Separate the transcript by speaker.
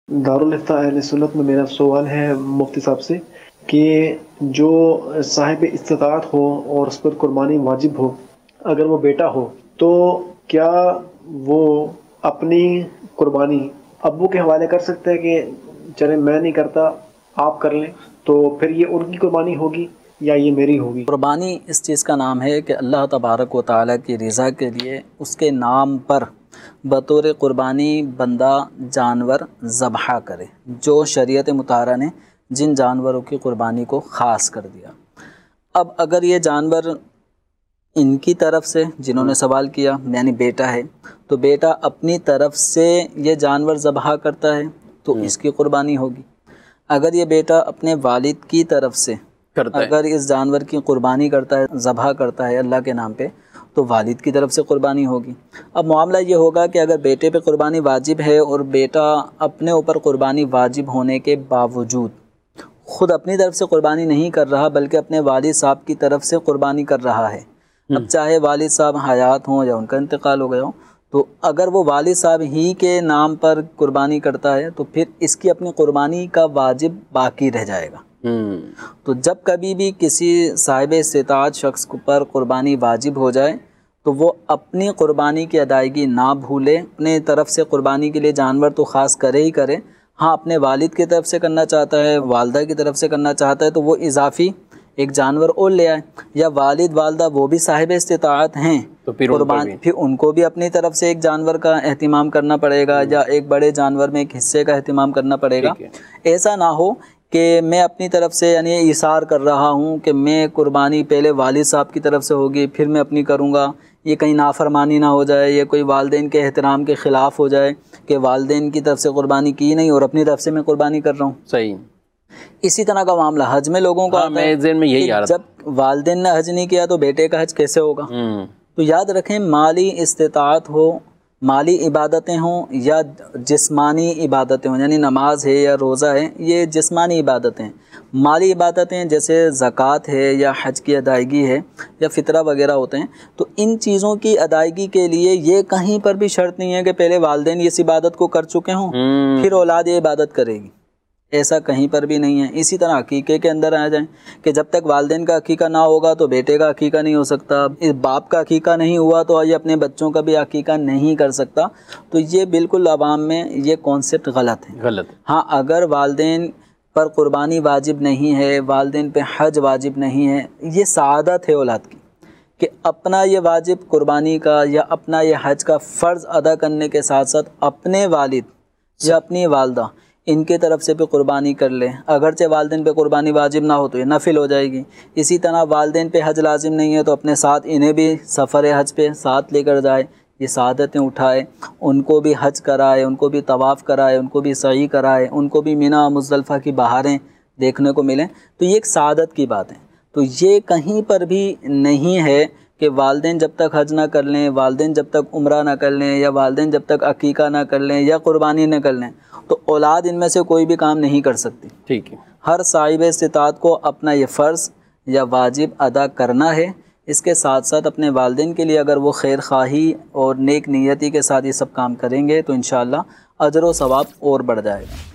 Speaker 1: दारुल इफ्ता अहले सुन्नत में मेरा सवाल है मुफ्ती साहब से कि जो साहिब इस्तिताअत हो और उस पर कुर्बानी वाजिब हो, अगर वो बेटा हो तो क्या वो अपनी कुर्बानी अब्बू के हवाले कर सकता है कि चले मैं नहीं करता आप कर लें, तो फिर ये उनकी कुर्बानी होगी या ये मेरी होगी?
Speaker 2: कुर्बानी इस चीज़ का नाम है कि अल्लाह तबारक व तआला की रज़ा के लिए उसके नाम पर बतौर कुर्बानी बंदा जानवर ज़बह करे, जो शरीयत मुताहरा ने जिन जानवरों की कुर्बानी को ख़ास कर दिया। अब अगर ये जानवर इनकी तरफ से, जिन्होंने सवाल किया यानी बेटा है, तो बेटा अपनी तरफ से ये जानवर ज़बह करता है तो इसकी कुर्बानी होगी। अगर ये बेटा अपने वालिद की तरफ से अगर इस जानवर की कुर्बानी करता है, ज़बह करता है अल्लाह के नाम पे, तो वालिद की तरफ से कुर्बानी होगी। अब मामला ये होगा कि अगर बेटे पे कुर्बानी वाजिब है और बेटा अपने ऊपर कुर्बानी वाजिब होने के बावजूद ख़ुद अपनी तरफ से कुर्बानी नहीं कर रहा बल्कि अपने वालिद साहब की तरफ से कुर्बानी कर रहा है, अब चाहे वालिद साहब हयात हों या उनका इंतकाल हो गया हो, तो अगर वो वालिद साहब ही के नाम पर कुर्बानी करता है तो फिर इसकी अपनी कुर्बानी का वाजिब बाकी रह जाएगा। तो जब कभी भी किसी साहिब इस्तिताअत शख्स पर कुर्बानी वाजिब हो जाए तो वो अपनी कुर्बानी की अदायगी ना भूले। अपने तरफ से कुर्बानी के लिए जानवर तो ख़ास करे ही करे, हाँ अपने वालिद की तरफ से करना चाहता है, वालदा की तरफ से करना चाहता है तो वो इजाफ़ी एक जानवर और ले आए, या वालिद वालदा वो भी साहिब इस्तिताअत हैं तो फिर उनको भी अपनी तरफ से एक जानवर का एहतिमाम करना पड़ेगा या एक बड़े जानवर में एक हिस्से का एहतिमाम करना पड़ेगा। ऐसा ना हो कि मैं अपनी तरफ से यानी इशार कर रहा हूँ कि मैं कुर्बानी पहले वालिद साहब की तरफ से होगी फिर मैं अपनी करूँगा, ये कहीं नाफरमानी ना हो जाए, ये कोई वालदेन के एहतराम के ख़िलाफ़ हो जाए कि वालदेन की तरफ से कुर्बानी की नहीं और अपनी तरफ से मैं कुर्बानी कर रहा हूँ।
Speaker 3: सही।
Speaker 2: इसी तरह का मामला हज में लोगों का
Speaker 3: में यही आ रहा
Speaker 2: जब वालदेन ने हज नहीं किया तो बेटे का हज कैसे होगा? तो याद रखें, माली इस्तिताअत हो, माली इबादतें हों या जिस्मानी इबादतें हों, यानी नमाज है या रोज़ा है, ये जिस्मानी इबादतें हैं। माली इबादतें जैसे ज़कात है या हज की अदायगी है या फ़ितरा वगैरह होते हैं, तो इन चीज़ों की अदायगी के लिए ये कहीं पर भी शर्त नहीं है कि पहले वालदेन इस इबादत को कर चुके हों फिर औलाद ये इबादत करेगी, ऐसा कहीं पर भी नहीं है। इसी तरह अकीक़े के अंदर आ जाएं कि जब तक वालदेन का अकीक़ा ना होगा तो बेटे का अकीक़ा नहीं हो सकता, इस बाप का अकीक़ा नहीं हुआ तो ये अपने बच्चों का भी अकीक़ा नहीं कर सकता। तो ये बिल्कुल अवाम में ये कॉन्सेप्ट गलत है। हाँ, अगर वालदेन पर कुर्बानी वाजिब नहीं है, वालदेन पे हज वाजिब नहीं है, ये सआदत है औलाद की कि अपना ये वाजिब कुर्बानी का या अपना ये हज का फ़र्ज़ अदा करने के साथ साथ अपने वालिद या अपनी वालदा इनके तरफ से भी कुर्बानी कर ले। अगरचे वालदेन पे कुर्बानी वाजिब ना हो तो ये नफिल हो जाएगी। इसी तरह वालदेन पे हज लाजिम नहीं है तो अपने साथ इन्हें भी सफ़र हज पे साथ लेकर जाए, ये सआदतें उठाए, उनको भी हज कराए, उनको भी तवाफ़ कराए, उनको भी सई कराए, उनको भी मिना मुज़दलिफ़ा की बहारें देखने को मिलें, तो ये एक सआदत की बात है। तो ये कहीं पर भी नहीं है कि वालदेन जब तक हज ना कर लें, वालदेन जब तक उम्रा ना कर लें या वालदेन जब तक अकीक़ा ना कर लें या कुर्बानी ना कर लें तो औलाद इनमें से कोई भी काम नहीं कर सकती।
Speaker 3: ठीक है,
Speaker 2: हर साहिब इस्तिताअत को अपना ये फ़र्ज़ या वाजिब अदा करना है। इसके साथ साथ अपने वालदेन के लिए अगर वो खैर ख़ाही और नेक नीयती के साथ ये सब काम करेंगे तो इंशाअल्लाह अजर व सवाब और बढ़ जाएगा।